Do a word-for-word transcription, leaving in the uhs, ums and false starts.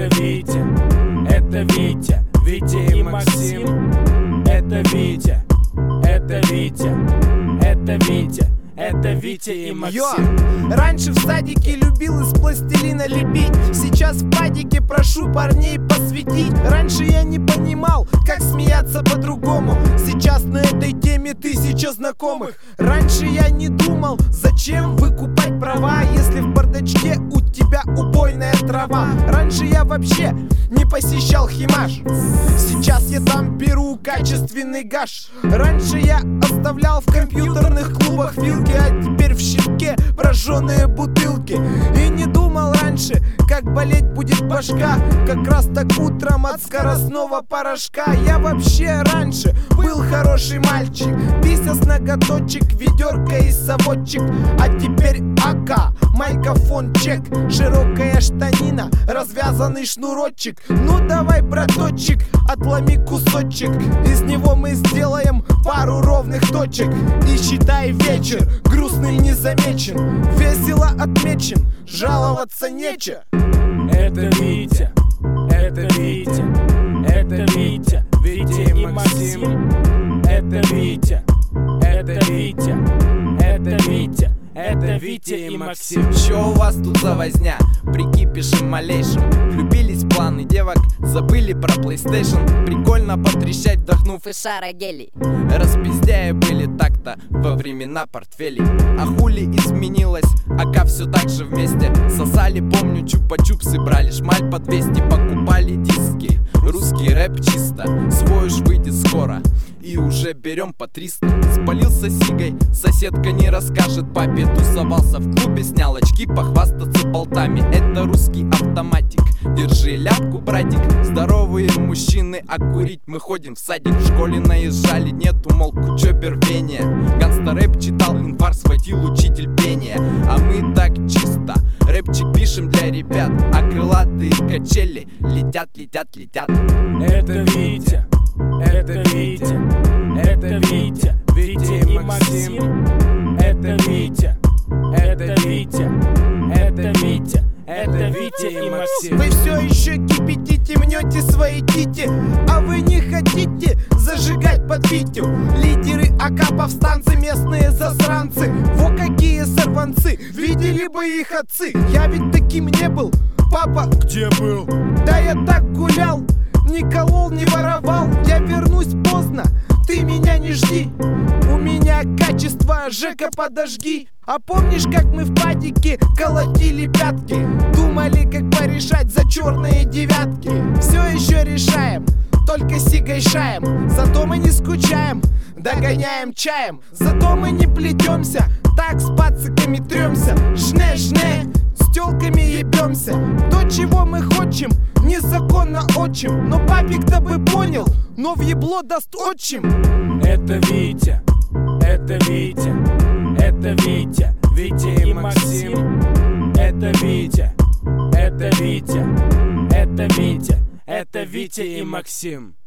Это Витя, это Витя, Витя и Максим. Это Витя, это Витя, это Витя, это Витя и Максим. Йо! Раньше в садике любил из пластилина лепить, сейчас в падике прошу парней посвятить. Раньше я не понимал, как смеяться по-другому, сейчас на этой теме тысяча знакомых. Раньше я не думал, зачем выкупать права, если в бардачке у тебя убойная трава. Раньше я вообще не посещал химаш, сейчас я там беру качественный гаш. Раньше я оставлял в компьютерных клубах вилки, а теперь в щитке прожженные бутылки. И не думал раньше, как болеть будет башка, как раз так утром от скоростного порошка. Я вообще раньше был хороший мальчик, пися с ноготочек, ведерко и совочек. А теперь АК, майкофон чек, широкая штанина, развязанный шнурочек. Ну давай, браточек, отломи кусочек, из него мы сделаем пару ровных точек. И считай вечер грустным не замечен, весело отмечен, жаловаться нечего. Это Витя, это Витя, это Витя, Витя и Максим. Это Витя, это Витя, это Витя, это Витя и Максим. Чё у вас тут за возня? Прикипишем малейшим. Влюбились в планы девок, забыли про PlayStation. Прикольно потрещать, вдохнув из шара гелий. Распиздяя были так-то во времена портфелей. А хули изменилось, ака все так же вместе. Сосали, помню, чупа-чупсы, брали шмаль по двести, покупали диски. Русский рэп чисто, свой уж выйдет скоро, и уже берем по триста. Спалился сигой, соседка не расскажет папе. Тусовался в клубе, снял очки, похвастаться болтами. Это русский автоматик, держи ляпку, братик. Здоровые мужчины, а курить мы ходим в садик. В школе наезжали, нету, мол, кучёбер рвения. Ганста-рэп читал, инфаркт схватил учитель пения. А мы так чисто рэпчик пишем для ребят, а крылатые качели летят, летят, летят. Это Витя, это Витя, это Витя, Витя и Максим. Это Витя, это Витя, это Витя, это Витя и Максим. Вы все еще кипятите, мнете свои тити, а вы не хотите зажигать под Витю. Лидеры АК, повстанцы, местные засранцы. Во какие сорванцы, видели бы их отцы. Я ведь таким не был, папа. Где был? Да я так гулял, не колол, не воровал. Я вернусь поздно, ты меня не жди. У меня качество, Жека, подожги. А помнишь, как мы в падике колотили пятки? Думали, как порешать за черные девятки. Все еще решаем, только сигой шаем. Зато мы не скучаем, догоняем чаем. Зато мы не плетемся, так с пациками тремся. Жне-жне, с тёлками ебемся. То, чего мы хотим, незаконно отчим. Но папик-то бы понял, но в ебло даст отчим. Это Витя, это Витя, это Витя, Витя и Максим. Это Витя, это Витя, это Витя, это Витя и Максим.